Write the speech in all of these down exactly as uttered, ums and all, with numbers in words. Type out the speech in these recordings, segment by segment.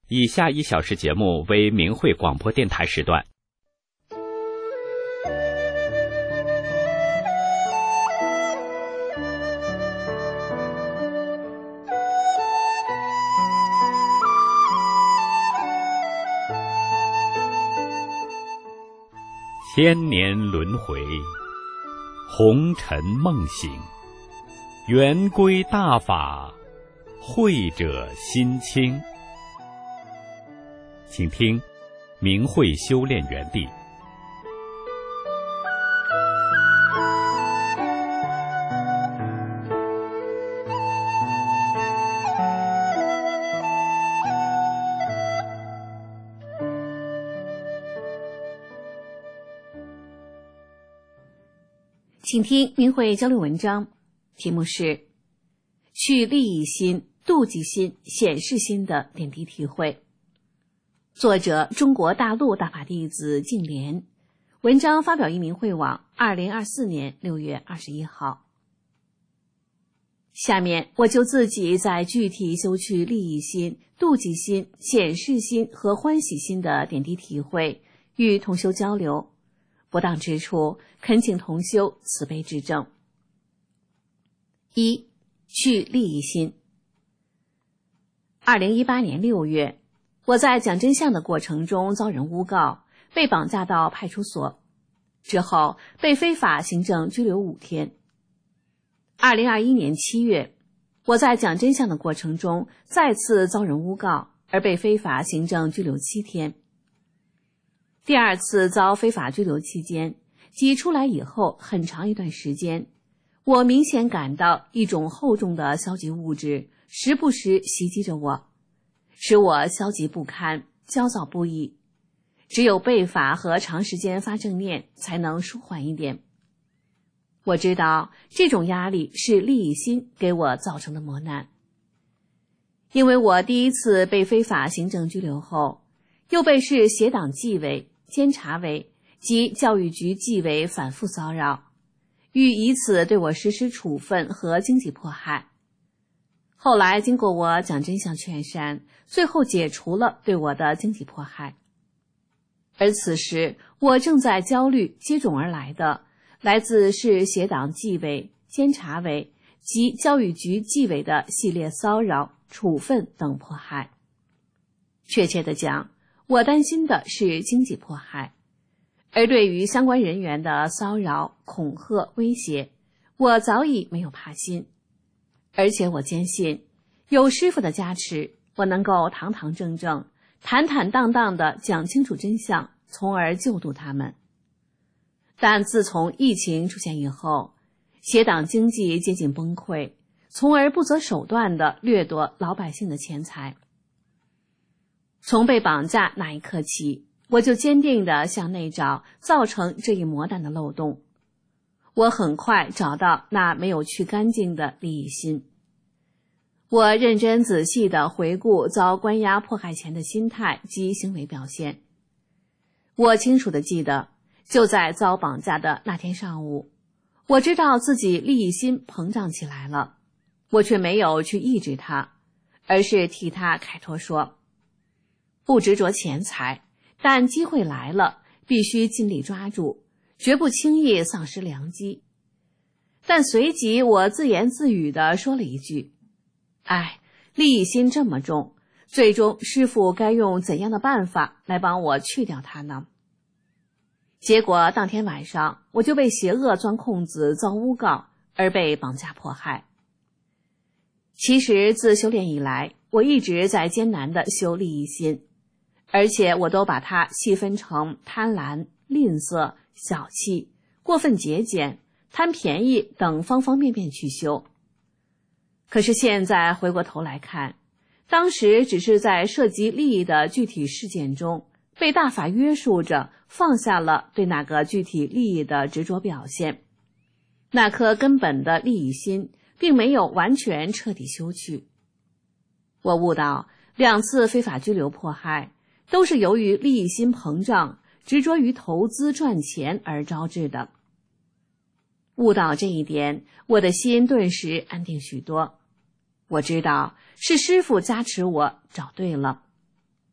以下一小时节目为明慧广播电台时段。千年轮回，红尘梦醒，圆规大法，慧者心清。请听明慧修炼园地。 请听明慧交流文章，题目是去利益心、妒忌心、显示心的点滴体会。作者中国大陆大法弟子净莲，文章发表于明慧网二零二四年六月二十一号。下面我就自己在具体修去利益心、妒忌心、显示心和欢喜心的点滴体会，与同修交流，不当之处恳请同修慈悲指正。一、去利益心。二零一八年六月，我在讲真相的过程中遭人诬告，被绑架到派出所，之后被非法行政拘留五天。二零二一年七月，我在讲真相的过程中再次遭人诬告，而被非法行政拘留七天。第二次遭非法拘留期间，即出来以后很长一段时间，我明显感到一种厚重的消极物质时不时袭击着我，使我消极不堪，焦躁不已。只有背法和长时间发正念才能舒缓一点。我知道这种压力是利益心给我造成的磨难。因为我第一次被非法行政拘留后，又被市协党纪委、监察委及教育局纪委反复骚扰，欲以此对我实施处分和经济迫害。后来经过我讲真相劝善，最后解除了对我的经济迫害。而此时我正在焦虑接踵而来的来自市协党纪委、监察委及教育局纪委的系列骚扰、处分等迫害。确切地讲，我担心的是经济迫害，而对于相关人员的骚扰、恐吓、威胁，我早已没有怕心。而且我坚信，有师父的加持，我能够堂堂正正、坦坦荡荡地讲清楚真相，从而救度他们。但自从疫情出现以后，协党经济接近崩溃，从而不择手段地掠夺老百姓的钱财。从被绑架那一刻起，我就坚定地向内找造成这一魔弹的漏洞。我很快找到那没有去干净的利益心。我认真仔细地回顾遭关押迫害前的心态及行为表现。我清楚地记得，就在遭绑架的那天上午，我知道自己利益心膨胀起来了，我却没有去抑制它，而是替他开脱说，不执着钱财，但机会来了，必须尽力抓住，绝不轻易丧失良机。但随即我自言自语地说了一句，哎，利益心这么重，最终师父该用怎样的办法来帮我去掉它呢？结果当天晚上，我就被邪恶钻空子遭诬告，而被绑架迫害。其实自修炼以来，我一直在艰难地修利益心，而且我都把它细分成贪婪、吝啬、小气、过分节俭、贪便宜等方方面面去修。可是现在回过头来看，当时只是在涉及利益的具体事件中，被大法约束着，放下了对那个具体利益的执着表现。那颗根本的利益心并没有完全彻底修去。我悟到，两次非法拘留迫害都是由于利益心膨胀，执着于投资赚钱而招致的。悟到这一点，我的心顿时安定许多。我知道是师父加持我找对了。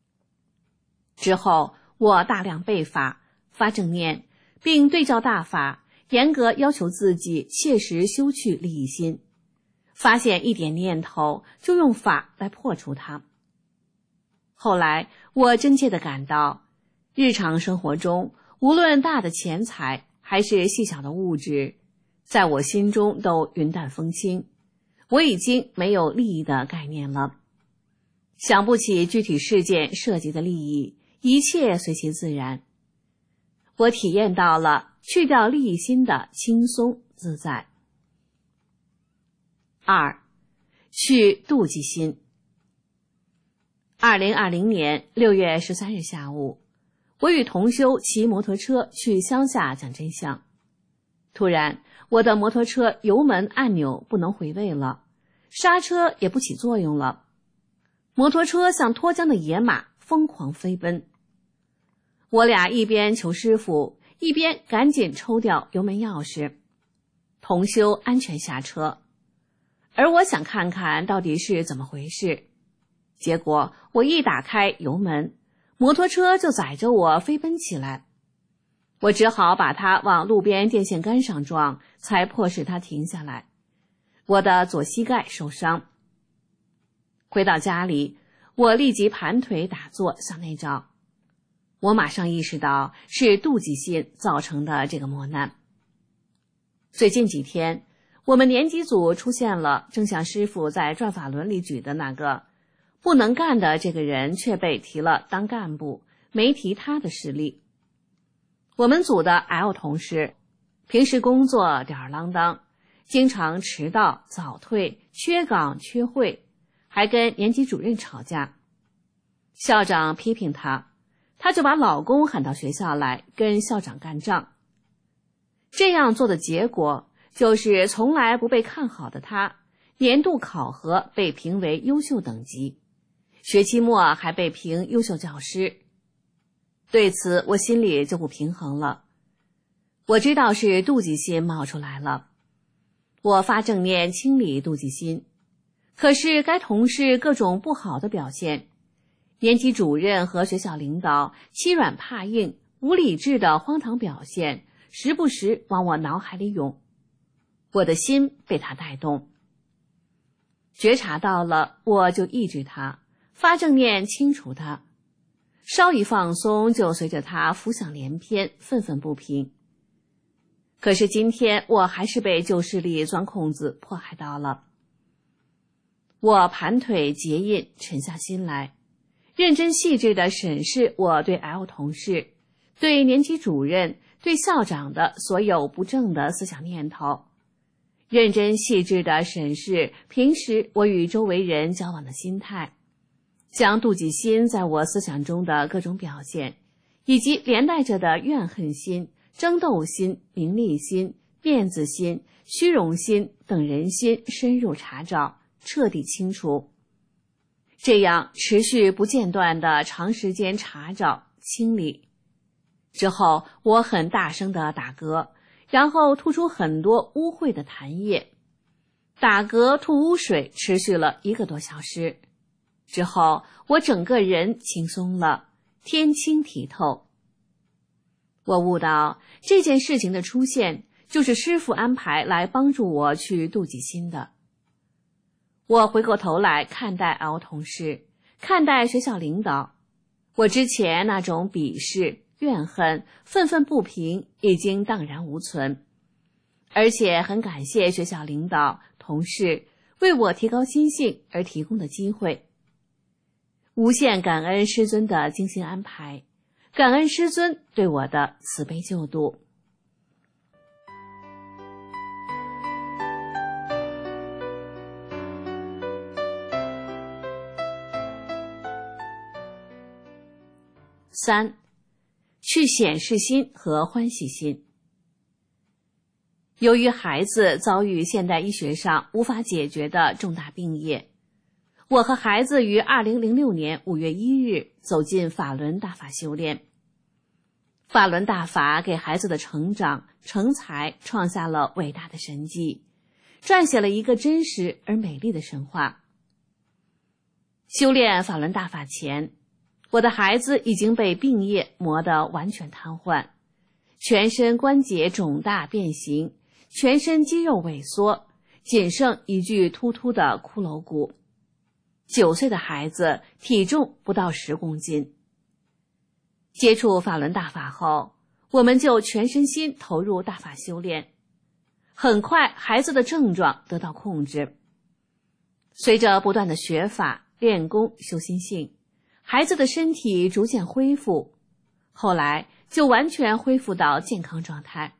之后，我大量背法，发正念，并对照大法，严格要求自己切实修去利益心。发现一点念头，就用法来破除它。后来，我真切地感到，日常生活中，无论大的钱财还是细小的物质，在我心中都云淡风轻，我已经没有利益的概念了。想不起具体事件涉及的利益，一切随其自然。我体验到了去掉利益心的轻松自在。二，去妒忌心。二零二零年六月十三日下午，我与同修骑摩托车去乡下讲真相。突然，我的摩托车油门按钮不能回位了，刹车也不起作用了。摩托车像脱缰的野马，疯狂飞奔。我俩一边求师傅，一边赶紧抽掉油门钥匙。同修安全下车，而我想看看到底是怎么回事。结果我一打开油门，摩托车就载着我飞奔起来。我只好把它往路边电线杆上撞，才迫使它停下来。我的左膝盖受伤。回到家里，我立即盘腿打坐向内照。我马上意识到是妒忌心造成的这个磨难。最近几天，我们年级组出现了正像师父在转法轮里举的那个不能干的这个人却被提了当干部，没提他的事例。我们组的 L 同事平时工作吊儿郎当，经常迟到早退，缺岗缺会，还跟年级主任吵架。校长批评他，他就把老公喊到学校来跟校长干仗。这样做的结果就是从来不被看好的他，年度考核被评为优秀等级，学期末还被评优秀教师。对此我心里就不平衡了。我知道是妒忌心冒出来了，我发正念清理妒忌心。可是该同事各种不好的表现，年级主任和学校领导欺软怕硬、无理智的荒唐表现，时不时往我脑海里涌，我的心被他带动。觉察到了，我就抑制他，发正念清除他，稍一放松就随着他浮想联翩，愤愤不平。可是今天我还是被旧势力钻空子迫害到了。我盘腿结印，沉下心来，认真细致地审视我对 L 同事、对年级主任、对校长的所有不正的思想念头，认真细致地审视平时我与周围人交往的心态，将妒忌心在我思想中的各种表现，以及连带着的怨恨心、争斗心、名利心、面子心、虚荣心等人心深入查找，彻底清除。这样持续不间断的长时间查找清理之后，我很大声的打嗝，然后吐出很多污秽的痰液。打嗝吐污水持续了一个多小时之后，我整个人轻松了，天清体透。我悟到这件事情的出现就是师父安排来帮助我去妒忌心的。我回过头来看待 L 同事，看待学校领导，我之前那种鄙视、怨恨、愤愤不平已经荡然无存，而且很感谢学校领导、同事为我提高心性而提供的机会。无限感恩师尊的精心安排，感恩师尊对我的慈悲救度。三，去显示心和欢喜心。由于孩子遭遇现代医学上无法解决的重大病业，我和孩子于二零零六年五月一日走进法轮大法修炼。法轮大法给孩子的成长、成才创下了伟大的神迹，撰写了一个真实而美丽的神话。修炼法轮大法前， 我的孩子已经被病液磨得完全瘫痪，全身关节肿大变形，全身肌肉萎缩，仅剩一具突突的骷髅骨。九岁的孩子体重不到十公斤。接触法轮大法后，我们就全身心投入大法修炼。很快，孩子的症状得到控制。随着不断的学法、练功、修心性，孩子的身体逐渐恢复，后来就完全恢复到健康状态。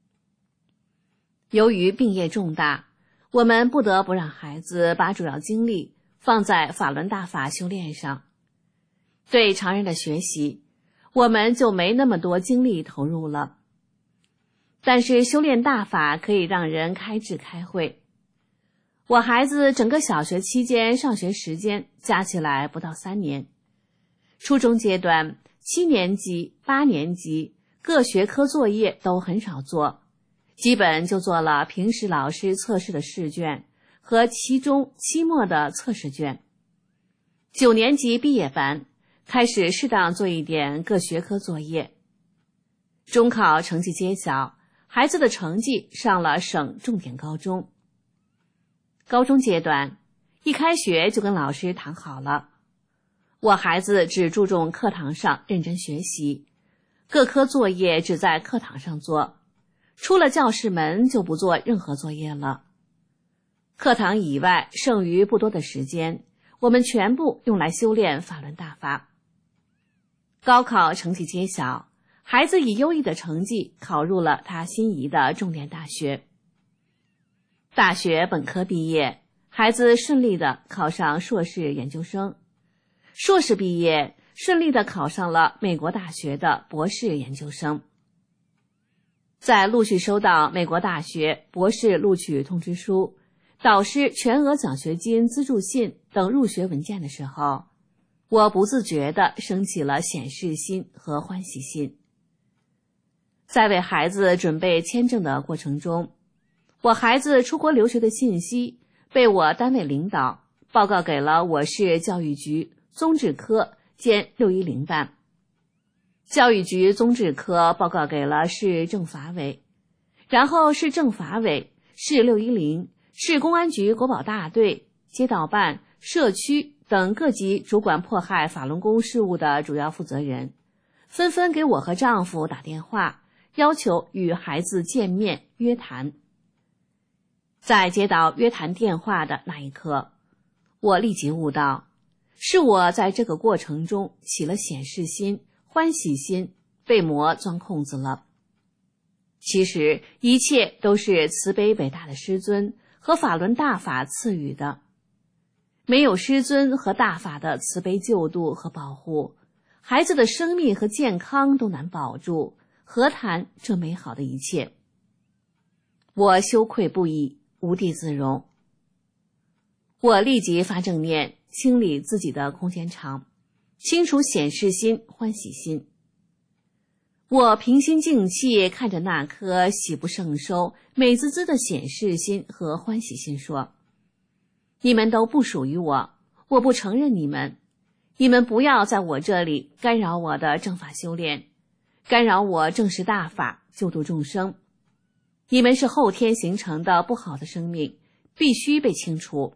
由于病业重大，我们不得不让孩子把主要精力放在法轮大法修炼上。对常人的学习，我们就没那么多精力投入了。但是修炼大法可以让人开智开慧。我孩子整个小学期间上学时间加起来不到三年。初中阶段，七年级、八年级各学科作业都很少做，基本就做了平时老师测试的试卷和期中、期末的测试卷。九年级毕业班开始适当做一点各学科作业。中考成绩揭晓，孩子的成绩上了省重点高中。高中阶段，一开学就跟老师谈好了，我孩子只注重课堂上认真学习，各科作业只在课堂上做，出了教室门就不做任何作业了。课堂以外剩余不多的时间，我们全部用来修炼法轮大法。高考成绩揭晓，孩子以优异的成绩考入了他心仪的重点大学。大学本科毕业，孩子顺利地考上硕士研究生。硕士毕业，顺利地考上了美国大学的博士研究生。在陆续收到美国大学博士录取通知书、导师全额奖学金资助信等入学文件的时候，我不自觉地升起了显示心和欢喜心。在为孩子准备签证的过程中，我孩子出国留学的信息被我单位领导报告给了我市教育局综治科兼六一零办，教育局综治科报告给了市政法委，然后市政法委、市六一零、市公安局国保大队、街道办、社区等各级主管迫害法轮功事务的主要负责人，纷纷给我和丈夫打电话，要求与孩子见面约谈。在接到约谈电话的那一刻，我立即悟到，是我在这个过程中起了显示心、欢喜心，被魔钻空子了。其实一切都是慈悲伟大的师尊和法轮大法赐予的。没有师尊和大法的慈悲救度和保护，孩子的生命和健康都难保住，何谈这美好的一切？我羞愧不已，无地自容。我立即发正念，清理自己的空间场，清除显示心、欢喜心。我平心静气看着那颗喜不胜收、美滋滋的显示心和欢喜心说，你们都不属于我，我不承认你们，你们不要在我这里干扰我的正法修炼，干扰我正实大法，救度众生。你们是后天形成的不好的生命，必须被清除。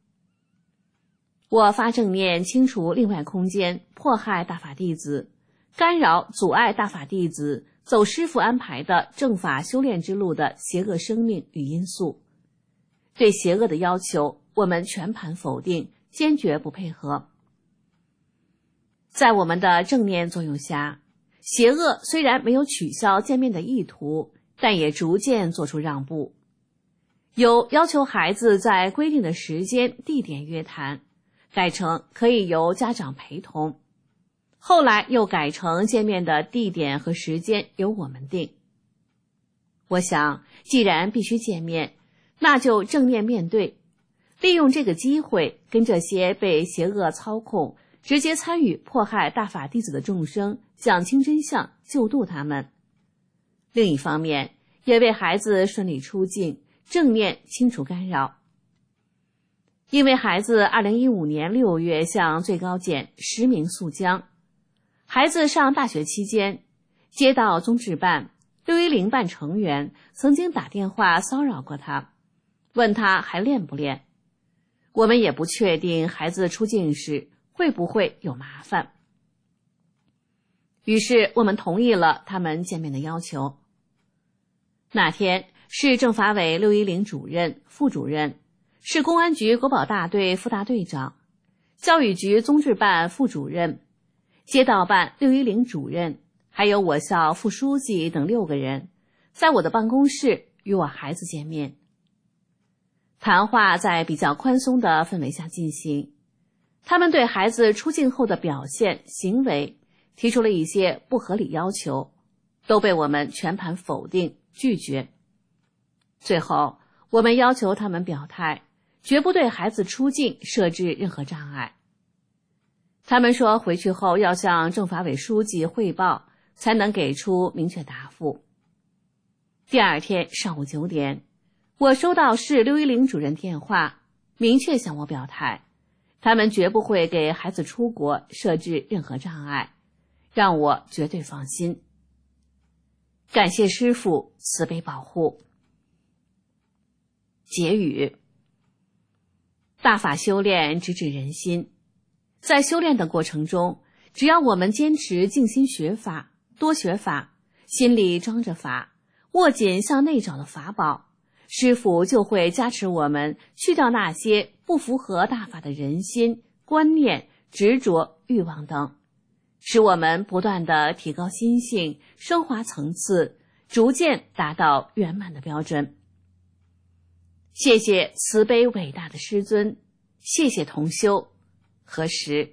我发正念清除另外空间迫害大法弟子，干扰阻碍大法弟子走师父安排的正法修炼之路的邪恶生命与因素。对邪恶的要求，我们全盘否定，坚决不配合。在我们的正念作用下，邪恶虽然没有取消见面的意图，但也逐渐做出让步。由要求孩子在规定的时间、地点约谈，改成可以由家长陪同，后来又改成见面的地点和时间由我们定。我想，既然必须见面，那就正面面对，利用这个机会跟这些被邪恶操控、直接参与迫害大法弟子的众生讲清真相，救度他们。另一方面，也为孩子顺利出境正面清除干扰。因为孩子二零一五年六月向最高检实名诉僵， 孩子上大学期间，街道综治办、六一零办成员曾经打电话骚扰过他，问他还练不练。我们也不确定孩子出境时会不会有麻烦。于是我们同意了他们见面的要求。那天，市政法委六一零主任、副主任，市公安局国保大队副大队长，教育局综治办副主任，街道办六一零主任，还有我校副书记等六个人，在我的办公室与我孩子见面。谈话在比较宽松的氛围下进行，他们对孩子出境后的表现、行为提出了一些不合理要求，都被我们全盘否定、拒绝。最后，我们要求他们表态，绝不对孩子出境设置任何障碍。他们说回去后要向政法委书记汇报，才能给出明确答复。第二天上午九点，我收到市六一零主任电话，明确向我表态，他们绝不会给孩子出国设置任何障碍，让我绝对放心。感谢师父慈悲保护。结语：大法修炼直指人心，在修炼的过程中，只要我们坚持静心学法，多学法，心里装着法，握紧向内找的法宝，师父就会加持我们去掉那些不符合大法的人心、观念、执着、欲望等，使我们不断地提高心性，升华层次，逐渐达到圆满的标准。谢谢慈悲伟大的师尊，谢谢同修，何时。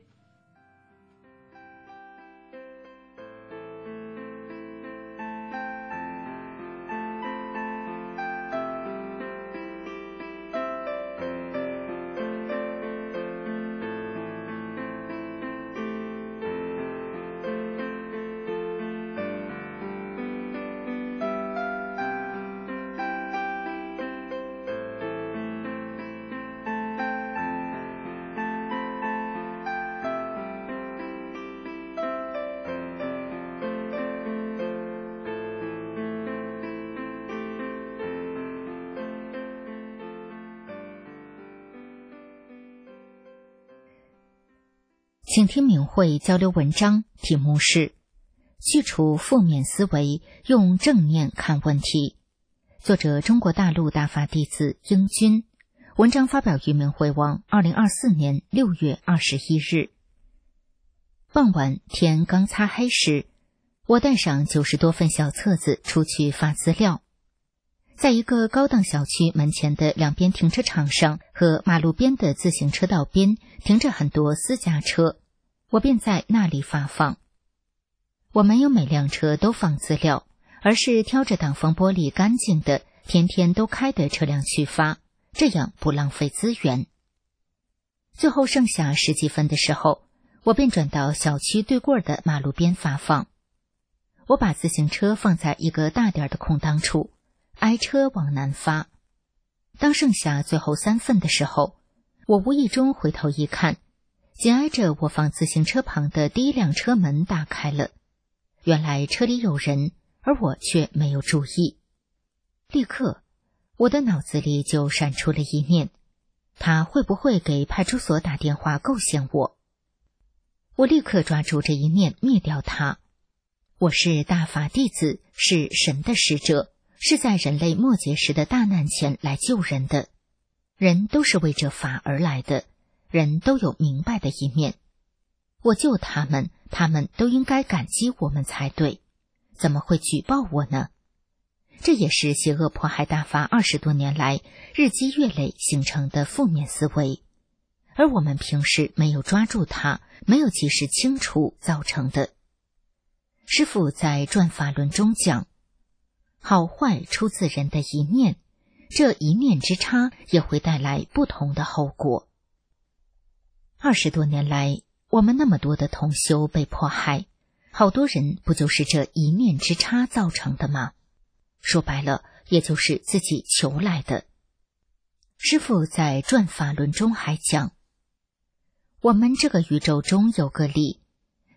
请听明慧交流文章，题目是去除负面思维，用正念看问题。作者中国大陆大法弟子英军。文章发表于明慧网二零二四年六月二十一日。傍晚天刚擦黑时，我带上九十多份小册子出去发资料。在一个高档小区门前的两边停车场上和马路边的自行车道边停着很多私家车，我便在那里发放。我没有每辆车都放资料，而是挑着挡风玻璃干净的、天天都开的车辆去发，这样不浪费资源。最后剩下十几分的时候，我便转到小区对过的马路边发放。我把自行车放在一个大点的空档处，挨车往南发。当剩下最后三份的时候，我无意中回头一看，紧挨着我放自行车旁的第一辆车门打开了，原来车里有人，而我却没有注意。立刻，我的脑子里就闪出了一念，他会不会给派出所打电话构陷我？我立刻抓住这一念灭掉他。我是大法弟子，是神的使者，是在人类末劫时的大难前来救人的。人都是为这法而来的，人都有明白的一面。我救他们，他们都应该感激我们才对，怎么会举报我呢？这也是邪恶迫害大法二十多年来日积月累形成的负面思维，而我们平时没有抓住它，没有及时清除造成的。师父在转法轮中讲，好坏出自人的一念，这一念之差也会带来不同的后果。二十多年来，我们那么多的同修被迫害，好多人不就是这一念之差造成的吗？说白了，也就是自己求来的。师父在转法轮中还讲，我们这个宇宙中有个理，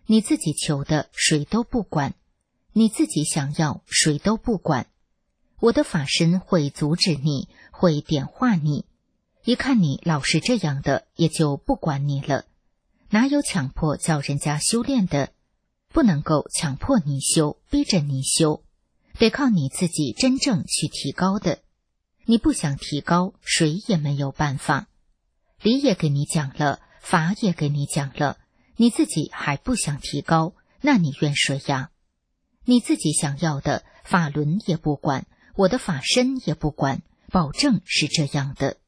你自己求的谁都不管，你自己想要谁都不管。我的法身会阻止你，会点化你，一看你老是这样的，也就不管你了。哪有强迫叫人家修炼的？不能够强迫你修，逼着你修，得靠你自己真正去提高的。你不想提高，谁也没有办法。理也给你讲了，法也给你讲了，你自己还不想提高，那你怨谁呀？你自己想要的，法轮也不管，我的法身也不管，保证是这样的。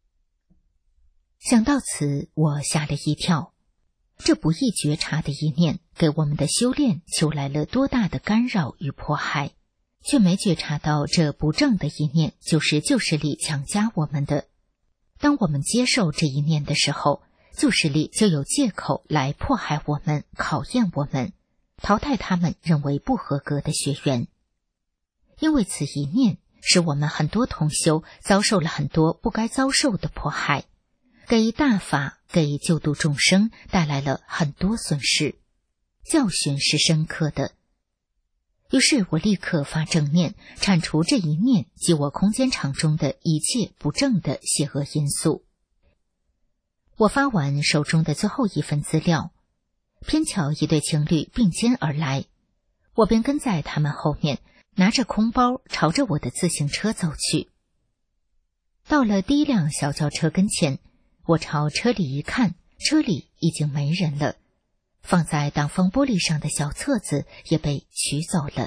想到此，我吓了一跳。这不易觉察的一念，给我们的修炼求来了多大的干扰与迫害，却没觉察到这不正的一念就是旧势力强加我们的。当我们接受这一念的时候，旧势力就有借口来迫害我们，考验我们，淘汰他们认为不合格的学员。因为此一念，使我们很多同修遭受了很多不该遭受的迫害，给大法给救度众生带来了很多损失，教训是深刻的。于是我立刻发正念，铲除这一念及我空间场中的一切不正的邪恶因素。我发完手中的最后一份资料，偏巧一对情侣并肩而来，我便跟在他们后面，拿着空包朝着我的自行车走去。到了第一辆小轿车跟前，我朝车里一看，车里已经没人了，放在挡风玻璃上的小册子也被取走了。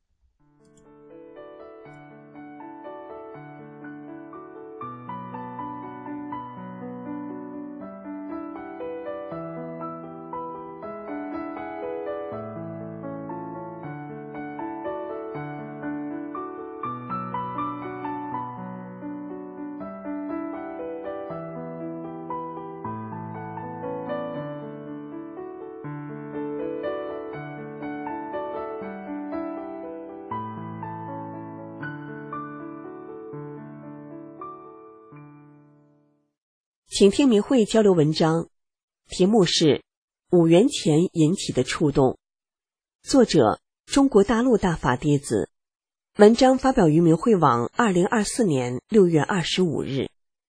请听明慧交流文章，题目是五元钱引起的触动，作者中国大陆大法弟子，文章发表于明慧网二零二四年六月二十五日。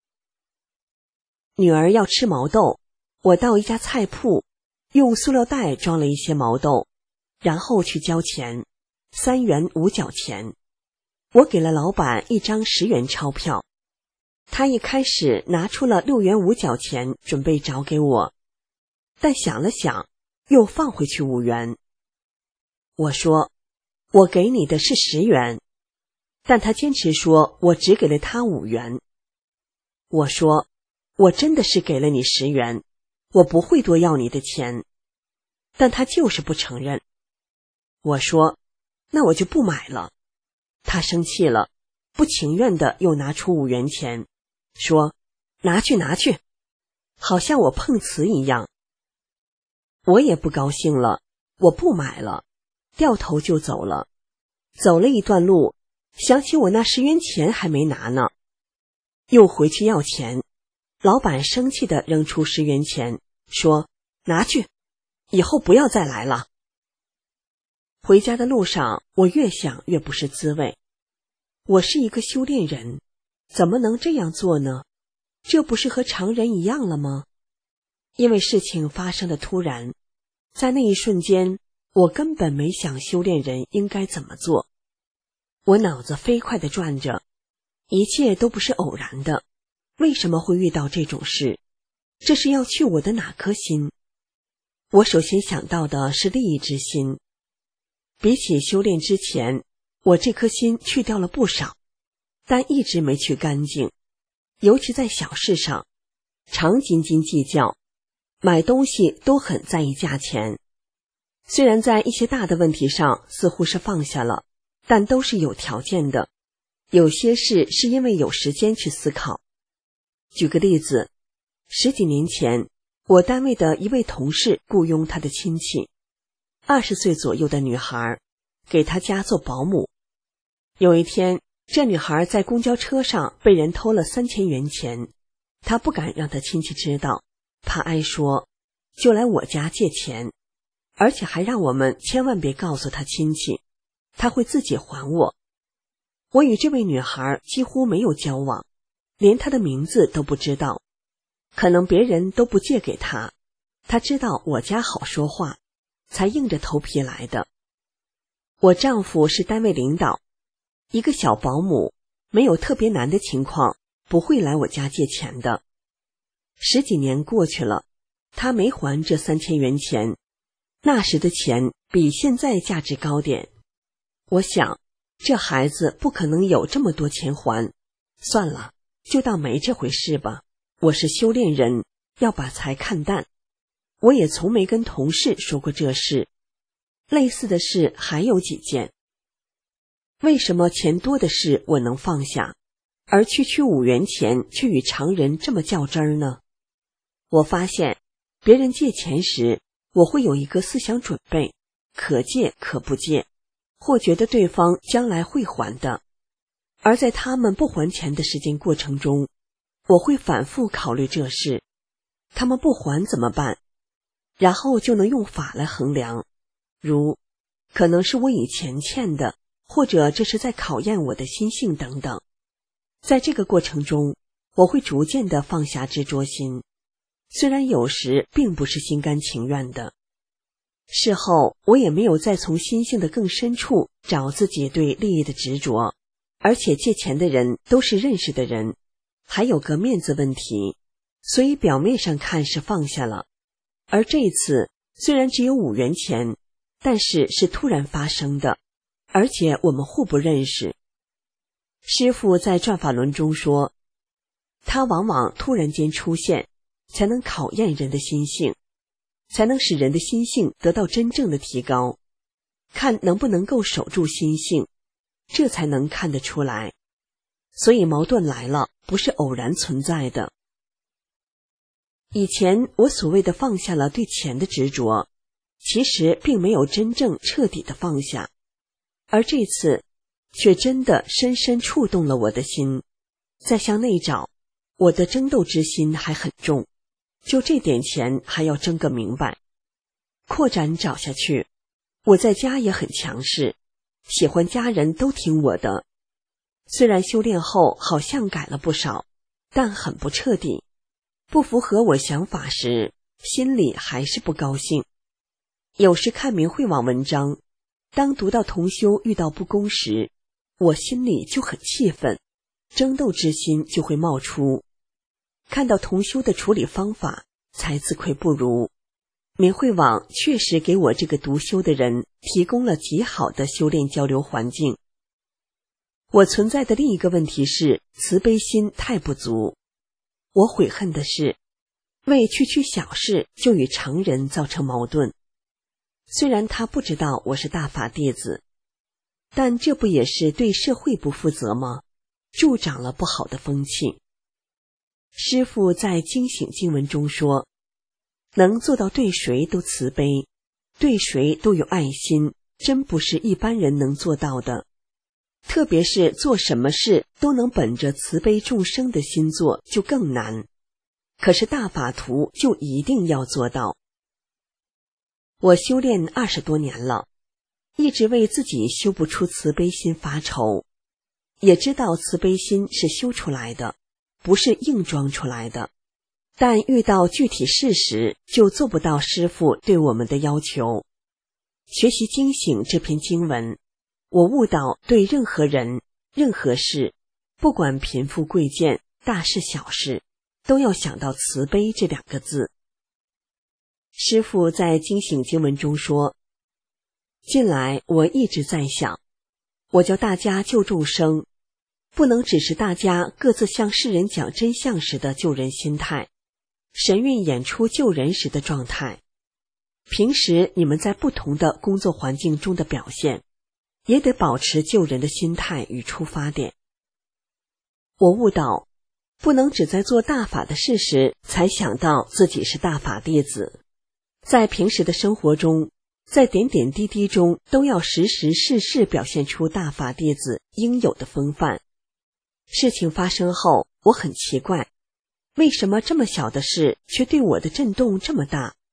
女儿要吃毛豆，我到一家菜铺，用塑料袋装了一些毛豆，然后去交钱，三元五角钱。我给了老板一张十元钞票，他一开始拿出了六元五角钱准备找给我，但想了想又放回去五元。我说我给你的是十元，但他坚持说我只给了他五元。我说我真的是给了你十元，我不会多要你的钱，但他就是不承认。我说那我就不买了。他生气了，不情愿的又拿出五元钱，说拿去拿去，好像我碰瓷一样。我也不高兴了，我不买了，掉头就走了。走了一段路，想起我那十元钱还没拿呢，又回去要钱。老板生气地扔出十元钱，说拿去，以后不要再来了。回家的路上，我越想越不是滋味。我是一个修炼人，怎么能这样做呢？这不是和常人一样了吗？因为事情发生的突然，在那一瞬间，我根本没想修炼人应该怎么做。我脑子飞快地转着，一切都不是偶然的，为什么会遇到这种事？这是要去我的哪颗心？我首先想到的是利益之心。比起修炼之前，我这颗心去掉了不少，但一直没去干净，尤其在小事上，常斤斤计较，买东西都很在意价钱。虽然在一些大的问题上似乎是放下了，但都是有条件的，有些事是因为有时间去思考。举个例子，十几年前，我单位的一位同事雇佣他的亲戚，二十岁左右的女孩，给他家做保姆。有一天，这女孩在公交车上被人偷了三千元钱，她不敢让她亲戚知道，怕挨说，就来我家借钱。 而且还让我们千万别告诉他亲戚，他会自己还我。我与这位女孩几乎没有交往，连她的名字都不知道，可能别人都不借给她，她知道我家好说话，才硬着头皮来的。我丈夫是单位领导，一个小保姆，没有特别难的情况，不会来我家借钱的。十几年过去了，他没还这三千元钱，那时的钱比现在价值高点。我想，这孩子不可能有这么多钱还，算了，就当没这回事吧。我是修炼人，要把财看淡。我也从没跟同事说过这事。类似的事还有几件。为什么钱多的事我能放下，而区区五元钱却与常人这么较真儿呢？我发现，别人借钱时，我会有一个思想准备，可借可不借，或觉得对方将来会还的。而在他们不还钱的时间过程中，我会反复考虑这事，他们不还怎么办？然后就能用法来衡量，如可能是我以前欠的，或者这是在考验我的心性等等。在这个过程中，我会逐渐地放下执着心，虽然有时并不是心甘情愿的。事后我也没有再从心性的更深处找自己对利益的执着，而且借钱的人都是认识的人，还有个面子问题，所以表面上看是放下了。而这次虽然只有五元钱，但是是突然发生的，而且我们互不认识。师父在转法轮中说，他往往突然间出现，才能考验人的心性，才能使人的心性得到真正的提高，看能不能够守住心性，这才能看得出来。所以矛盾来了，不是偶然存在的。以前我所谓的放下了对钱的执着，其实并没有真正彻底的放下，而这次却真的深深触动了我的心。再向内找，我的争斗之心还很重，就这点钱还要争个明白。扩展找下去，我在家也很强势，喜欢家人都听我的。虽然修炼后好像改了不少，但很不彻底，不符合我想法时，心里还是不高兴。有时看明慧网文章，当读到同修遇到不公时，我心里就很气愤，争斗之心就会冒出。看到同修的处理方法，才自愧不如。明慧网确实给我这个独修的人提供了极好的修炼交流环境。我存在的另一个问题是慈悲心太不足。我悔恨的是，为区区小事就与常人造成矛盾。虽然他不知道我是大法弟子，但这不也是对社会不负责吗？助长了不好的风气。师父在惊醒经文中说，能做到对谁都慈悲，对谁都有爱心，真不是一般人能做到的。特别是做什么事都能本着慈悲众生的心做，就更难。可是大法徒就一定要做到。我修炼二十多年了，一直为自己修不出慈悲心发愁，也知道慈悲心是修出来的，不是硬装出来的。但遇到具体事实，就做不到师父对我们的要求。学习惊醒这篇经文，我悟到对任何人、任何事，不管贫富贵贱、大事小事，都要想到慈悲这两个字。师父在惊醒经文中说，近来我一直在想，我教大家救众生，不能只是大家各自向世人讲真相时的救人心态，神韵演出救人时的状态。平时你们在不同的工作环境中的表现，也得保持救人的心态与出发点。我悟到，不能只在做大法的事时才想到自己是大法弟子，在平时的生活中，在点点滴滴中都要时时事事表现出大法弟子应有的风范。事情发生后，我很奇怪，为什么这么小的事却对我的震动这么大？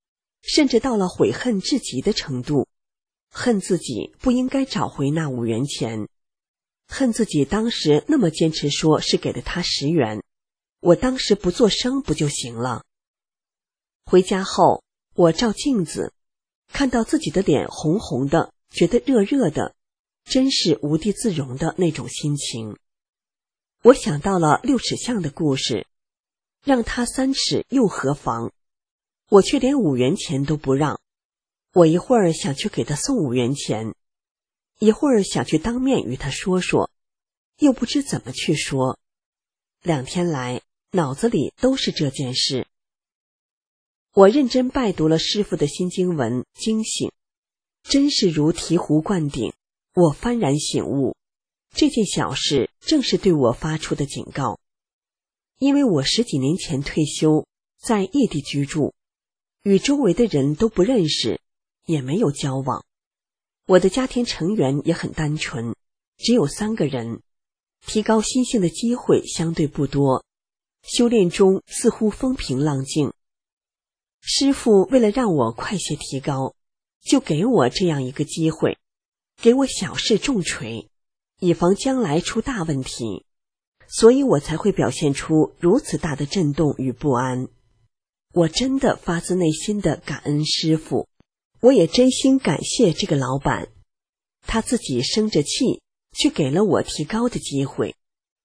甚至到了悔恨至极的程度，恨自己不应该找回那五元钱，恨自己当时那么坚持说是给了他十元，我当时不做声不就行了。回家后，我照镜子，看到自己的脸红红的，觉得热热的，真是无地自容的那种心情。我想到了六尺巷的故事，让他三尺又何妨，我却连五元钱都不让。我一会儿想去给他送五元钱，一会儿想去当面与他说说，又不知怎么去说。两天来，脑子里都是这件事。我认真拜读了师父的新经文，惊醒，真是如醍醐灌顶。我幡然醒悟，这件小事正是对我发出的警告。因为我十几年前退休，在异地居住，与周围的人都不认识，也没有交往。我的家庭成员也很单纯，只有三个人，提高心性的机会相对不多，修炼中似乎风平浪静。师父为了让我快些提高，就给我这样一个机会，给我小事重锤，以防将来出大问题，所以我才会表现出如此大的震动与不安。我真的发自内心的感恩师父，我也真心感谢这个老板，他自己生着气，却给了我提高的机会。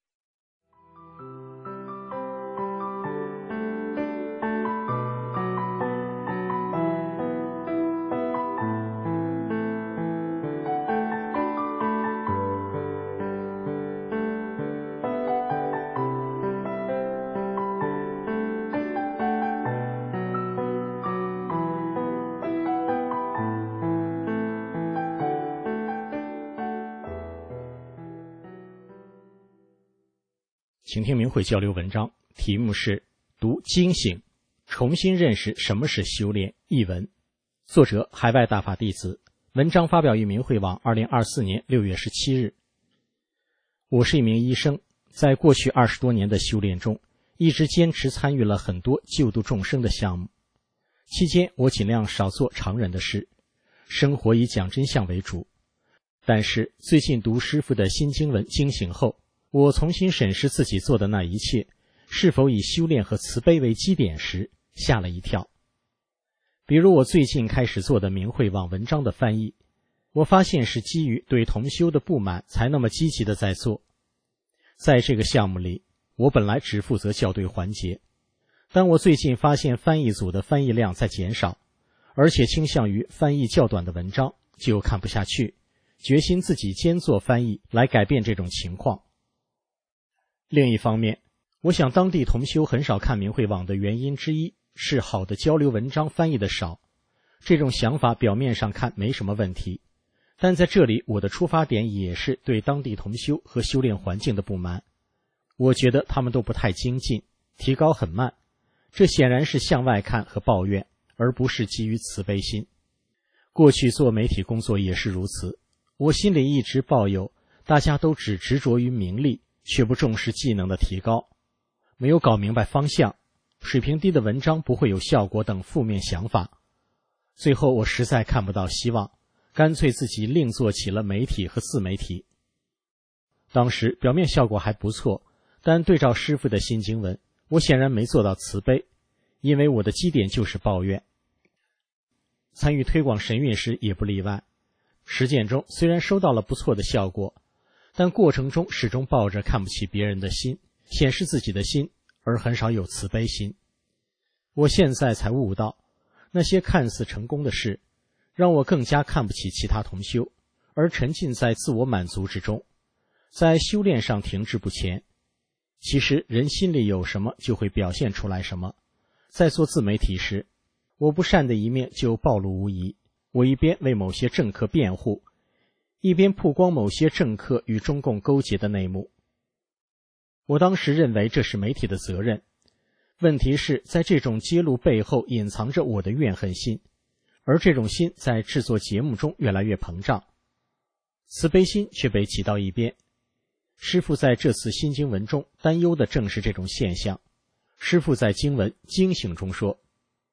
请听明慧交流文章，题目是读惊醒，重新认识什么是修炼。译文，作者海外大法弟子，文章发表于明慧网二零二四年六月十七日。我是一名医生，在过去二十多年的修炼中，一直坚持参与了很多救度众生的项目。期间我尽量少做常人的事，生活以讲真相为主。但是最近读师父的新经文惊醒后，我重新审视自己做的那一切是否以修炼和慈悲为基点时，吓了一跳。比如我最近开始做的明慧网文章的翻译，我发现是基于对同修的不满才那么积极的在做。在这个项目里，我本来只负责校对环节，但我最近发现翻译组的翻译量在减少，而且倾向于翻译较短的文章，就看不下去，决心自己兼做翻译来改变这种情况。另一方面，我想当地同修很少看明慧网的原因之一是好的交流文章翻译的少。这种想法表面上看没什么问题，但在这里我的出发点也是对当地同修和修炼环境的不满。我觉得他们都不太精进，提高很慢，这显然是向外看和抱怨，而不是基于慈悲心。过去做媒体工作也是如此，我心里一直抱有大家都只执着于名利，却不重视技能的提高，没有搞明白方向，水平低的文章不会有效果等负面想法。最后我实在看不到希望，干脆自己另做起了媒体和自媒体。当时表面效果还不错，但对照师父的新经文，我显然没做到慈悲，因为我的基点就是抱怨。参与推广神韵时也不例外，实践中虽然收到了不错的效果，但过程中始终抱着看不起别人的心，显示自己的心，而很少有慈悲心。我现在才悟到，那些看似成功的事，让我更加看不起其他同修，而沉浸在自我满足之中，在修炼上停滞不前。其实人心里有什么就会表现出来什么。在做自媒体时，我不善的一面就暴露无遗。我一边为某些政客辩护，一边曝光某些政客与中共勾结的内幕。我当时认为这是媒体的责任，问题是在这种揭露背后隐藏着我的怨恨心，而这种心在制作节目中越来越膨胀，慈悲心却被挤到一边。师父在这次新经文中担忧的正是这种现象。师父在经文惊醒中说，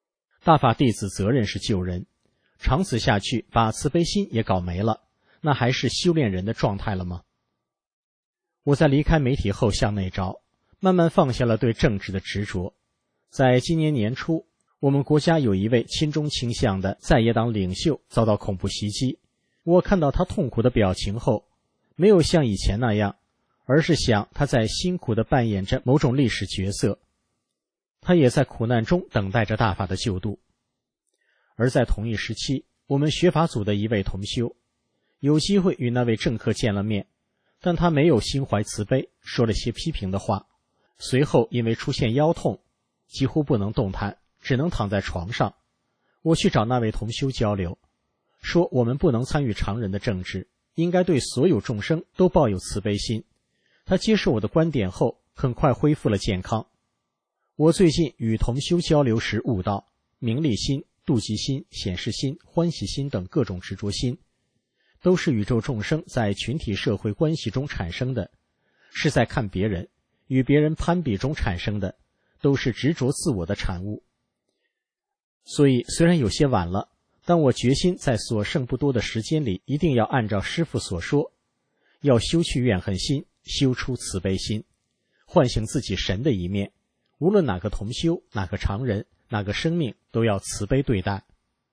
大法弟子责任是救人，长此下去把慈悲心也搞没了，那还是修炼人的状态了吗？我在离开媒体后向内找，慢慢放下了对政治的执着。在今年年初，我们国家有一位亲中倾向的在野党领袖遭到恐怖袭击，我看到他痛苦的表情后，没有像以前那样，而是想他在辛苦地扮演着某种历史角色，他也在苦难中等待着大法的救度。而在同一时期，我们学法组的一位同修有机会与那位政客见了面，但他没有心怀慈悲，说了些批评的话，随后因为出现腰痛，几乎不能动弹，只能躺在床上。我去找那位同修交流，说我们不能参与常人的政治，应该对所有众生都抱有慈悲心。他接受我的观点后，很快恢复了健康。我最近与同修交流时悟到，名利心、妒忌心、显示心、欢喜心等各种执着心，都是宇宙众生在群体社会关系中产生的，是在看别人、与别人攀比中产生的，都是执着自我的产物。所以虽然有些晚了，但我决心在所剩不多的时间里，一定要按照师父所说，要修去怨恨心，修出慈悲心，唤醒自己神的一面。无论哪个同修、哪个常人、哪个生命，都要慈悲对待。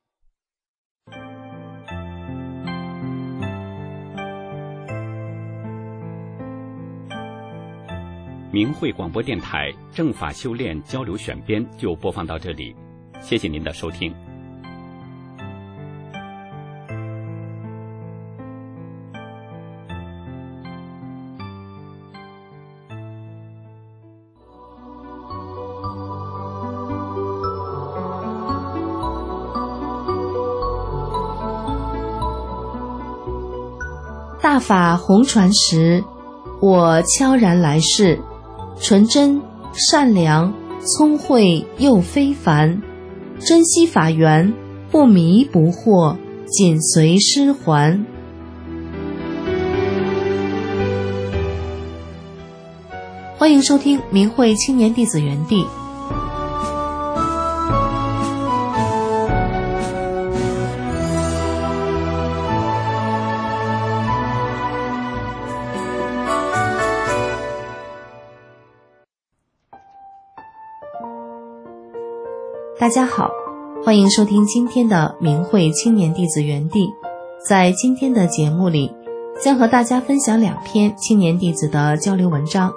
明慧广播电台正法修炼交流选编就播放到这里，谢谢您的收听。 大法红传时，我悄然来世，纯真、善良、聪慧又非凡，珍惜法缘，不迷不惑，紧随师还。欢迎收听明慧青年弟子园地。大家好，欢迎收听今天的明慧青年弟子园地。在今天的节目里，将和大家分享两篇青年弟子的交流文章。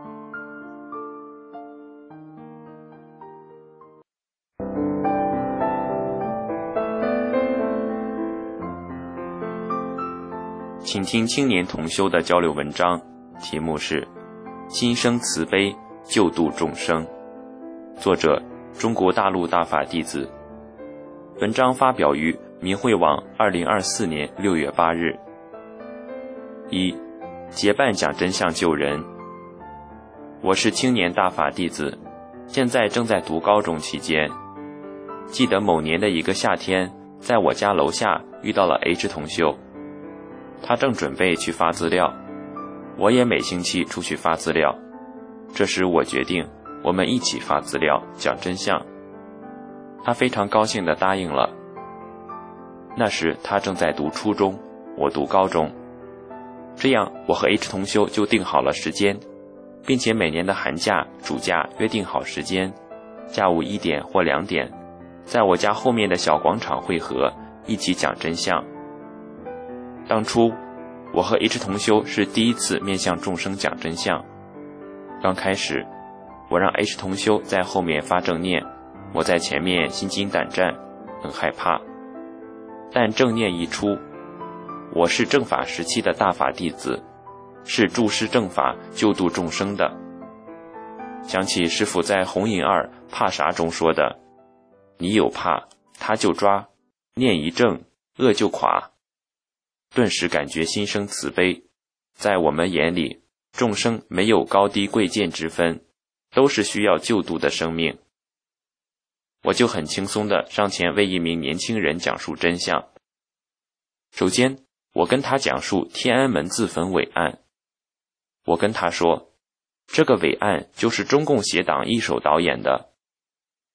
请听青年同修的交流文章，题目是心生慈悲，救度众生，作者中国大陆大法弟子。文章发表于明慧网二零二四年六月八日。一、结伴讲真相救人。我是青年大法弟子，现在正在读高中期间。记得某年的一个夏天，在我家楼下遇到了 H 同修，他正准备去发资料，我也每星期出去发资料。这时我决定我们一起发资料讲真相，他非常高兴地答应了。那时他正在读初中，我读高中，这样我和 H 同修就定好了时间，并且每年的寒假、暑假约定好时间，下午一点或两点，在我家后面的小广场汇合，一起讲真相。当初我和 H 同修是第一次面向众生讲真相，刚开始我让 H 同修在后面发正念，我在前面心惊胆战，很害怕。但正念一出，我是正法时期的大法弟子，是注释正法救度众生的。想起师父在红影二怕啥中说的，你有怕他就抓，念一正恶就垮，顿时感觉心生慈悲。在我们眼里，众生没有高低贵贱之分，都是需要救度的生命。我就很轻松地上前为一名年轻人讲述真相。首先，我跟他讲述天安门自焚伟案。我跟他说，这个伟案就是中共邪党一手导演的。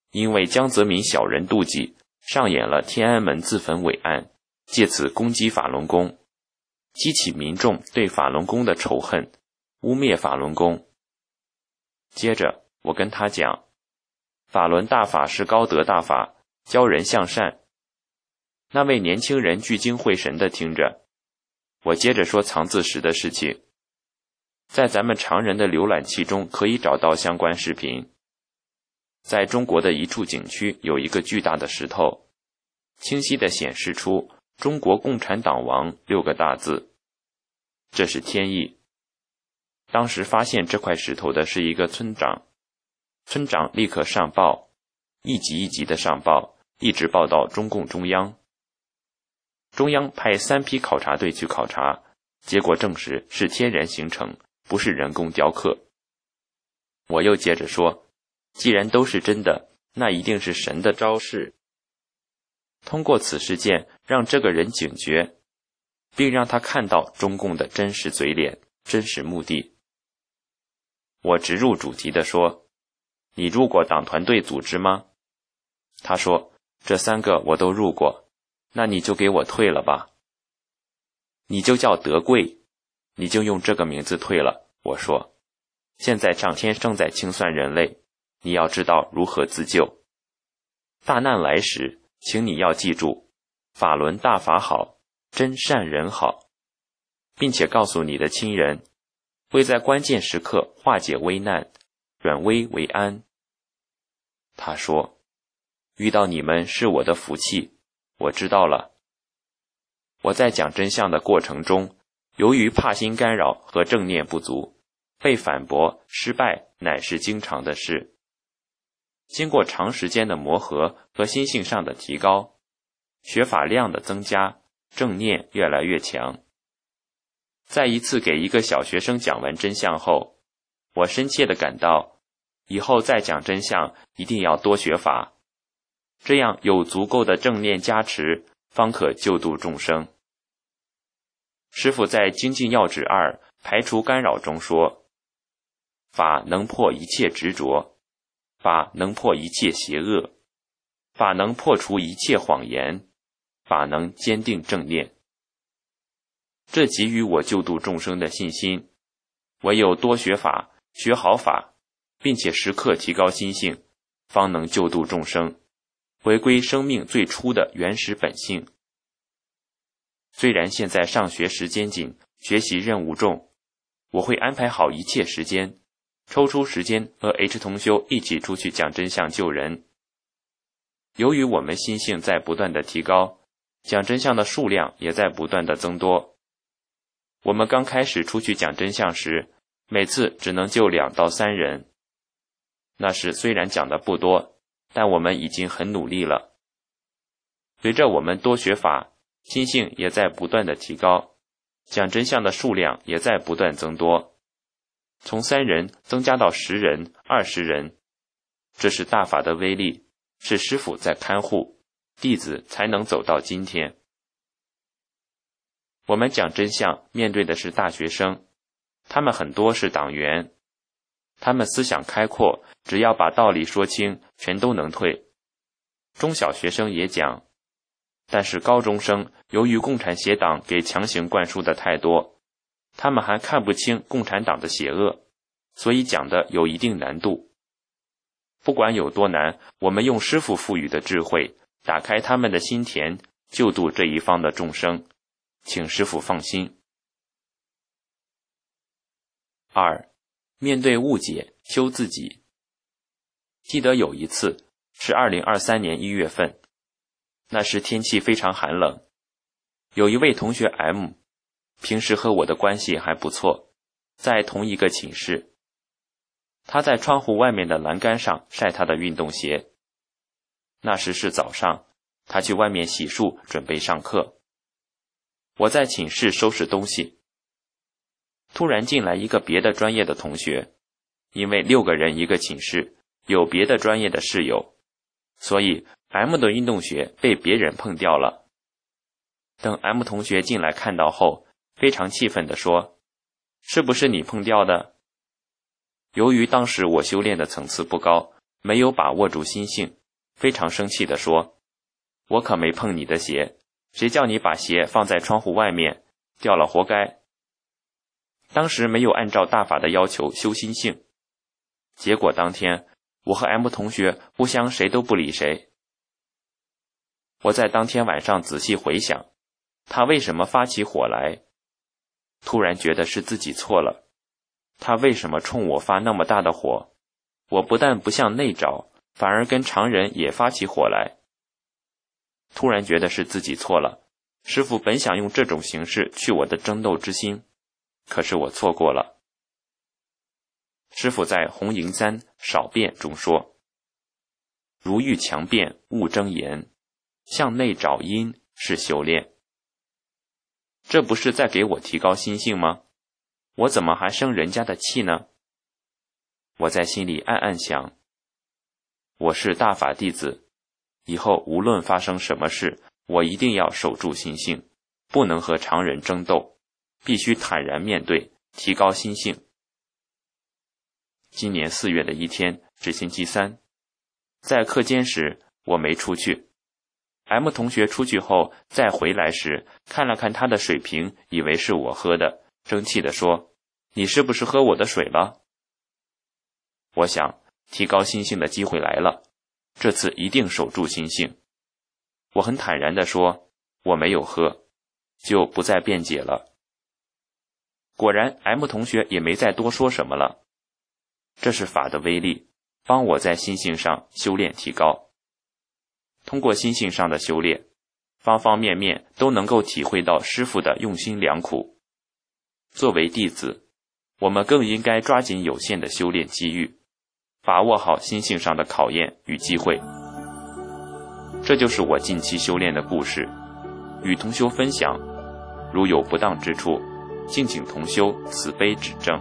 因为江泽民小人妒忌，上演了天安门自焚伪案，借此攻击法轮功，激起民众对法轮功的仇恨，污蔑法轮功。接着我跟他讲，法轮大法是高德大法，教人向善。那位年轻人聚精会神地听着。我接着说藏字石的事情，在咱们常人的浏览器中可以找到相关视频。在中国的一处景区有一个巨大的石头，清晰地显示出中国共产党亡六个大字，这是天意。当时发现这块石头的是一个村长，村长立刻上报，一级一级的上报，一直报到中共中央。中央派三批考察队去考察，结果证实是天然形成，不是人工雕刻。我又接着说，既然都是真的，那一定是神的招式。通过此事件，让这个人警觉，并让他看到中共的真实嘴脸、真实目的。我直入主题地说，你入过党团队组织吗？他说，这三个我都入过。那你就给我退了吧。你就叫德贵，你就用这个名字退了。我说，现在上天正在清算人类，你要知道如何自救。大难来时，请你要记住，法轮大法好，真善人好，并且告诉你的亲人，会在关键时刻化解危难，转危为安。他说，遇到你们是我的福气。我知道了。我在讲真相的过程中，由于怕心干扰和正念不足，被反驳失败乃是经常的事。经过长时间的磨合和心性上的提高，学法量的增加，正念越来越强。在一次给一个小学生讲完真相后，我深切地感到，以后再讲真相一定要多学法，这样有足够的正念加持，方可救度众生。师父在《精进要旨二排除干扰》中说，法能破一切执着，法能破一切邪恶，法能破除一切谎言，法能坚定正念。这给予我救度众生的信心。唯有多学法，学好法，并且时刻提高心性，方能救度众生，回归生命最初的原始本性。虽然现在上学时间紧，学习任务重，我会安排好一切时间，抽出时间和 H 同修一起出去讲真相救人。由于我们心性在不断的提高，讲真相的数量也在不断的增多。我们刚开始出去讲真相时，每次只能救两到三人。那时虽然讲的不多，但我们已经很努力了。随着我们多学法，心性也在不断的提高，讲真相的数量也在不断增多，从三人增加到十人、二十人。这是大法的威力，是师父在看护，弟子才能走到今天。我们讲真相面对的是大学生，他们很多是党员，他们思想开阔，只要把道理说清，全都能退。中小学生也讲，但是高中生由于共产邪党给强行灌输的太多，他们还看不清共产党的邪恶，所以讲的有一定难度。不管有多难，我们用师父赋予的智慧，打开他们的心田，救度这一方的众生，请师父放心。二，面对误解，修自己。记得有一次是二零二三年一月份，那时天气非常寒冷，有一位同学 M， 平时和我的关系还不错，在同一个寝室。他在窗户外面的栏杆上晒他的运动鞋。那时是早上，他去外面洗漱，准备上课。我在寝室收拾东西，突然进来一个别的专业的同学，因为六个人一个寝室，有别的专业的室友，所以 M 的运动鞋被别人碰掉了。等 M 同学进来看到后，非常气愤地说，是不是你碰掉的？由于当时我修炼的层次不高，没有把握住心性， 非常生气地说：我可没碰你的鞋，谁叫你把鞋放在窗户外面，掉了活该。当时没有按照大法的要求修心性，结果当天我和 M 同学互相谁都不理谁。我在当天晚上仔细回想，他为什么发起火来，突然觉得是自己错了。他为什么冲我发那么大的火？我不但不向内找，反而跟常人也发起火来。突然觉得是自己错了，师父本想用这种形式去我的争斗之心，可是我错过了。师父在红营三少辩中说：如欲强辩，勿争言，向内找因是修炼。这不是在给我提高心性吗？我怎么还生人家的气呢？我在心里暗暗想，我是大法弟子，以后无论发生什么事，我一定要守住心性，不能和常人争斗，必须坦然面对，提高心性。今年四月的一天是星期三，在课间时我没出去。M 同学出去后再回来时，看了看他的水瓶，以为是我喝的，生气地说：你是不是喝我的水了？我想提高心性的机会来了，这次一定守住心性。我很坦然地说：我没有喝，就不再辩解了。果然 M 同学也没再多说什么了。这是法的威力，帮我在心性上修炼提高。通过心性上的修炼，方方面面都能够体会到师父的用心良苦。作为弟子，我们更应该抓紧有限的修炼机遇，把握好心性上的考验与机会。这就是我近期修炼的故事，与同修分享。如有不当之处，敬请同修慈悲指正。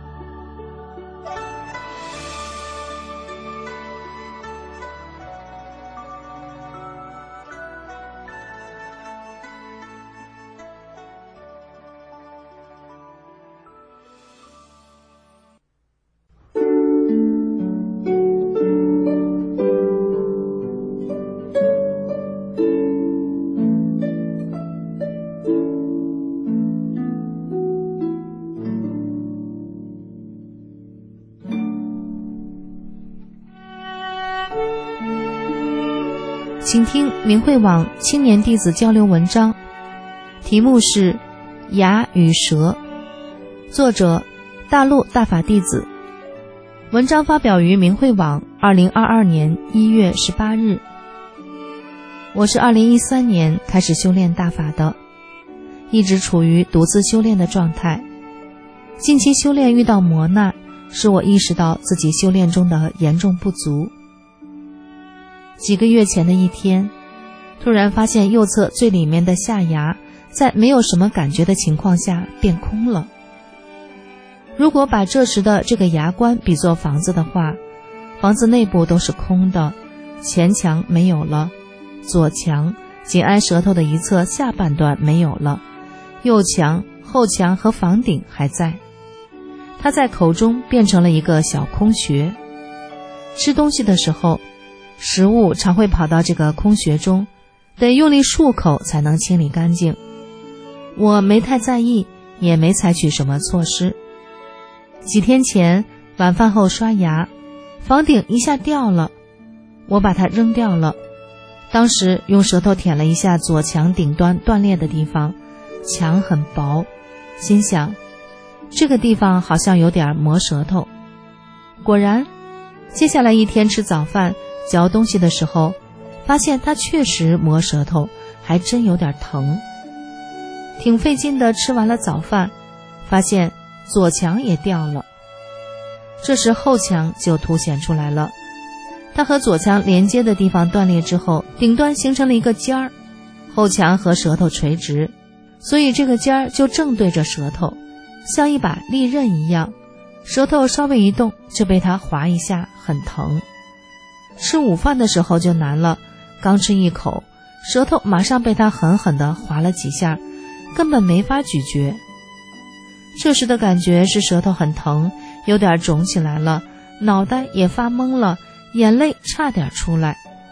请听明慧网青年弟子交流文章，题目是《牙与蛇》，作者大陆大法弟子。文章发表于明慧网二零二二年一月十八日。我是二零一三年开始修炼大法的，一直处于独自修炼的状态。近期修炼遇到磨难，使我意识到自己修炼中的严重不足。几个月前的一天，突然发现右侧最里面的下牙在没有什么感觉的情况下变空了。如果把这时的这个牙关比作房子的话，房子内部都是空的，前墙没有了，左墙紧挨舌头的一侧下半段没有了，右墙、后墙和房顶还在。它在口中变成了一个小空穴。吃东西的时候，食物常会跑到这个空穴中，得用力漱口才能清理干净。我没太在意，也没采取什么措施。几天前晚饭后刷牙，房顶一下掉了，我把它扔掉了。当时用舌头舔了一下左墙顶端断裂的地方，墙很薄，心想这个地方好像有点磨舌头。果然，接下来一天吃早饭嚼东西的时候，发现它确实磨舌头，还真有点疼。挺费劲的吃完了早饭，发现左墙也掉了。这时后墙就凸显出来了，它和左墙连接的地方断裂之后，顶端形成了一个尖儿，后墙和舌头垂直，所以这个尖儿就正对着舌头，像一把利刃一样，舌头稍微一动就被它划一下，很疼。吃午饭的时候就难了，刚吃一口，舌头马上被它狠狠地划了几下，根本没法咀嚼。这时的感觉是舌头很疼，有点肿起来了，脑袋也发懵了，眼泪差点出来，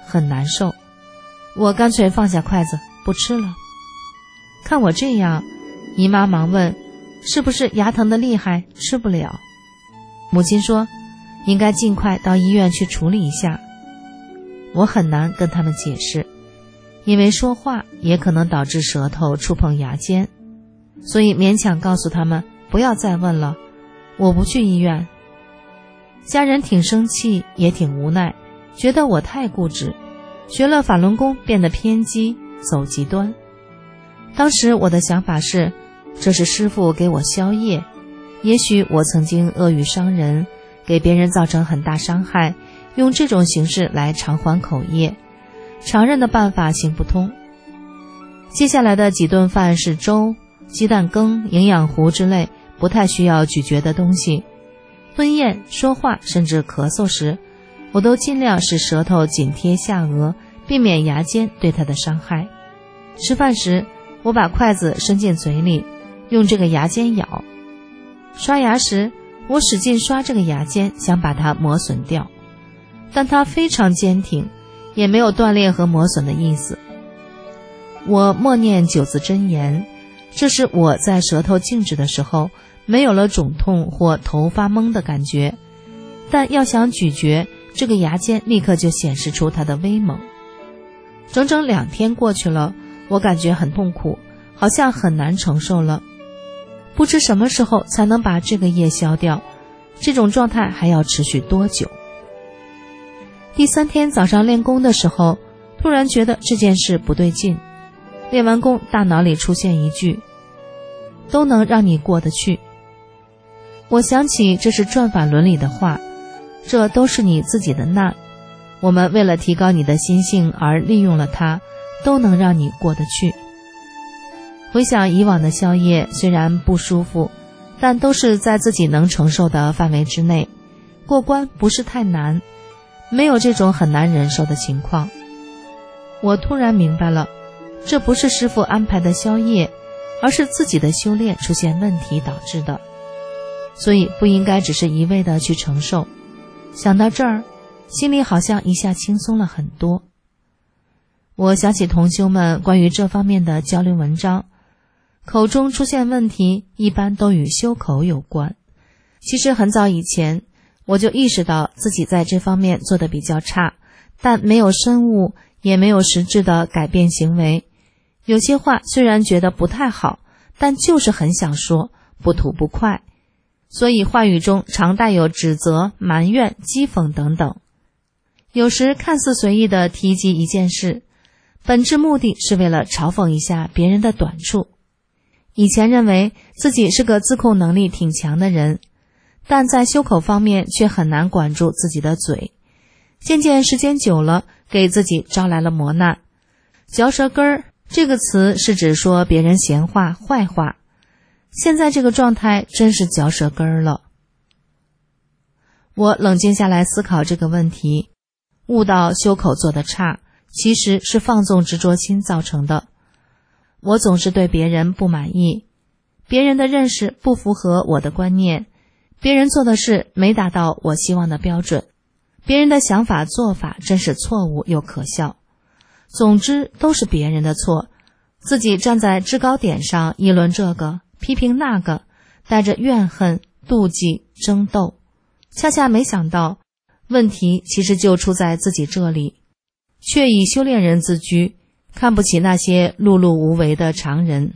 很难受。我干脆放下筷子不吃了。看我这样，姨妈忙问，是不是牙疼的厉害，吃不了？母亲说，应该尽快到医院去处理一下。我很难跟他们解释，因为说话也可能导致舌头触碰牙尖，所以勉强告诉他们不要再问了，我不去医院。家人挺生气，也挺无奈，觉得我太固执，学了法轮功变得偏激，走极端。当时我的想法是，这是师父给我消业，也许我曾经恶语伤人，给别人造成很大伤害，用这种形式来偿还口业，常人的办法行不通。接下来的几顿饭是粥、鸡蛋羹、营养糊之类不太需要咀嚼的东西。吞咽、说话甚至咳嗽时，我都尽量使舌头紧贴下颚，避免牙尖对它的伤害。吃饭时，我把筷子伸进嘴里，用这个牙尖咬。刷牙时，我使劲刷这个牙尖，想把它磨损掉，但它非常坚挺，也没有断裂和磨损的意思。我默念九字真言，这是我在舌头静止的时候没有了肿痛或头发懵的感觉，但要想咀嚼，这个牙尖立刻就显示出它的威猛。整整两天过去了，我感觉很痛苦，好像很难承受了。不知什么时候才能把这个业消掉，这种状态还要持续多久？第三天早上练功的时候，突然觉得这件事不对劲。练完功，大脑里出现一句，都能让你过得去。我想起这是转法轮里的话，这都是你自己的难，我们为了提高你的心性而利用了它，都能让你过得去。回想以往的宵夜，虽然不舒服，但都是在自己能承受的范围之内，过关不是太难，没有这种很难忍受的情况。我突然明白了，这不是师父安排的宵夜，而是自己的修炼出现问题导致的，所以不应该只是一味的去承受。想到这儿，心里好像一下轻松了很多。我想起同修们关于这方面的交流文章，口中出现问题一般都与修口有关。其实很早以前我就意识到自己在这方面做得比较差，但没有深悟，也没有实质的改变行为。有些话虽然觉得不太好，但就是很想说，不吐不快，所以话语中常带有指责、埋怨、讥讽等等。有时看似随意地提及一件事，本质目的是为了嘲讽一下别人的短处。以前认为自己是个自控能力挺强的人，但在修口方面却很难管住自己的嘴。渐渐时间久了，给自己招来了磨难。嚼舌根儿这个词是指说别人闲话、坏话。现在这个状态真是嚼舌根儿了。我冷静下来思考这个问题，悟到修口做得差，其实是放纵执着心造成的。我总是对别人不满意，别人的认识不符合我的观念，别人做的事没达到我希望的标准，别人的想法做法真是错误又可笑。总之都是别人的错，自己站在制高点上议论这个，批评那个，带着怨恨、妒忌、争斗。恰恰没想到，问题其实就出在自己这里，却以修炼人自居，看不起那些碌碌无为的常人。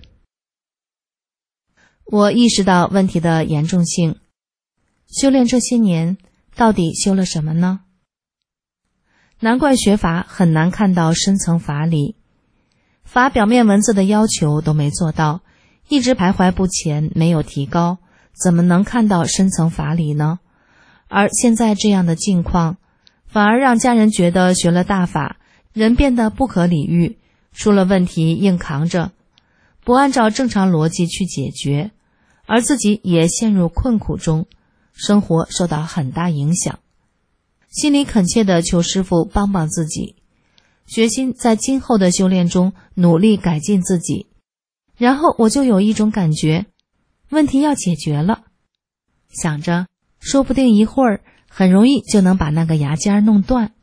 我意识到问题的严重性，修炼这些年，到底修了什么呢？难怪学法很难看到深层法理，法表面文字的要求都没做到，一直徘徊不前，没有提高，怎么能看到深层法理呢？而现在这样的境况，反而让家人觉得学了大法，人变得不可理喻，出了问题硬扛着，不按照正常逻辑去解决，而自己也陷入困苦中，生活受到很大影响。心里恳切地求师父帮帮自己，决心在今后的修炼中努力改进自己。然后我就有一种感觉，问题要解决了，想着说不定一会儿很容易就能把那个牙尖弄断，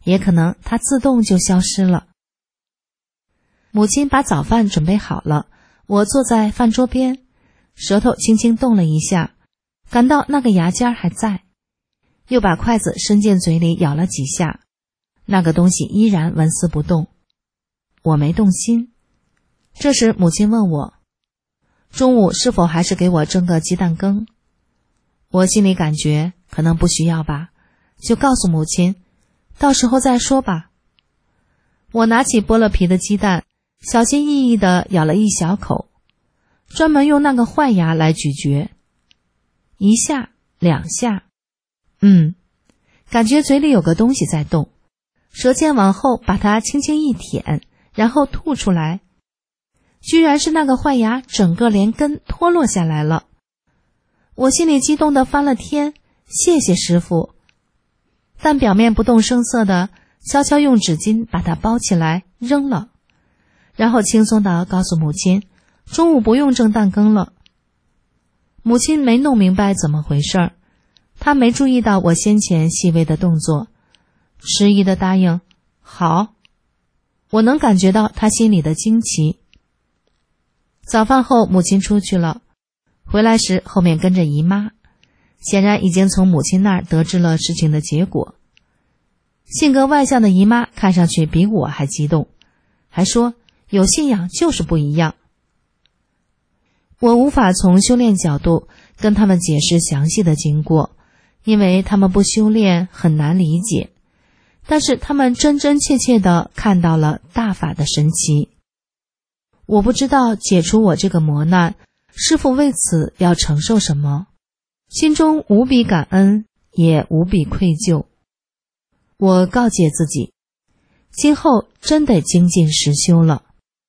也可能它自动就消失了。母亲把早饭准备好了，我坐在饭桌边，舌头轻轻动了一下，感到那个牙尖还在，又把筷子伸进嘴里咬了几下，那个东西依然纹丝不动。我没动心。这时母亲问我，中午是否还是给我蒸个鸡蛋羹？我心里感觉可能不需要吧，就告诉母亲，到时候再说吧。我拿起剥了皮的鸡蛋，小心翼翼地咬了一小口，专门用那个坏牙来咀嚼。一下，两下，嗯，感觉嘴里有个东西在动，舌尖往后把它轻轻一舔，然后吐出来。居然是那个坏牙整个连根脱落下来了。我心里激动地翻了天，谢谢师傅。但表面不动声色地悄悄用纸巾把它包起来扔了，然后轻松地告诉母亲，中午不用蒸蛋羹了。母亲没弄明白怎么回事，她没注意到我先前细微的动作，迟疑地答应好。我能感觉到她心里的惊奇。早饭后母亲出去了，回来时后面跟着姨妈，显然已经从母亲那儿得知了事情的结果。性格外向的姨妈看上去比我还激动，还说有信仰就是不一样。我无法从修炼角度跟他们解释详细的经过，因为他们不修炼很难理解，但是他们真真切切地看到了大法的神奇。我不知道解除我这个磨难，师父为此要承受什么，心中无比感恩，也无比愧疚。我告诫自己，今后真得精进实修了。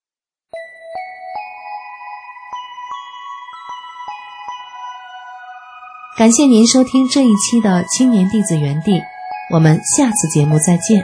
感谢您收听这一期的青年弟子园地，我们下次节目再见。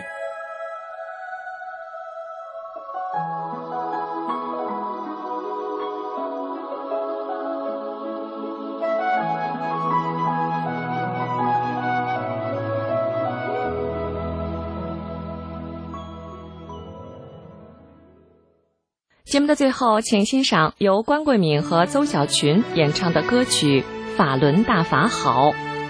节目的最后，请欣赏由关桂敏和邹小群演唱的歌曲《法轮大法好》。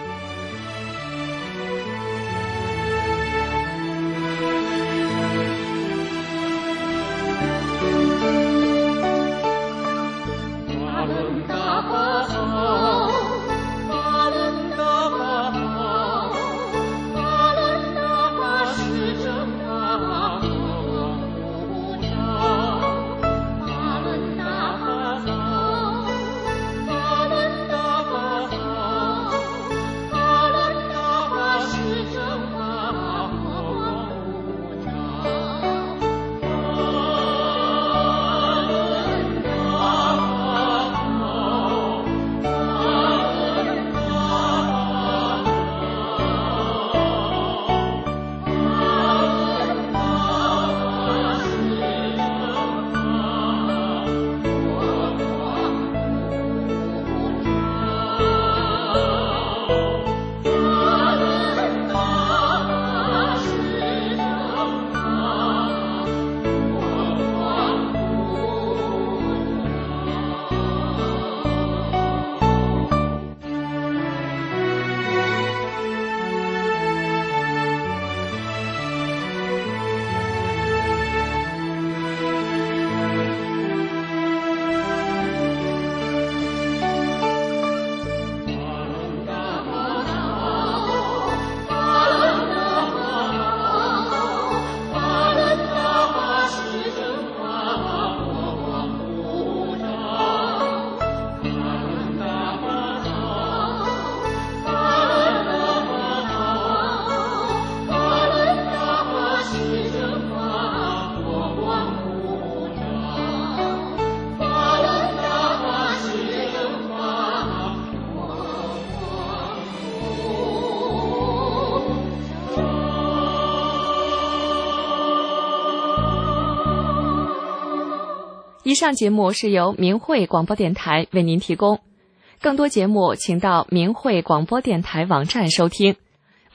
以上节目是由明慧广播电台为您提供，更多节目请到明慧广播电台网站收听。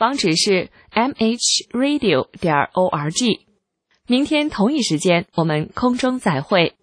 网址是 m h radio 点 org。明天同一时间，我们空中再会。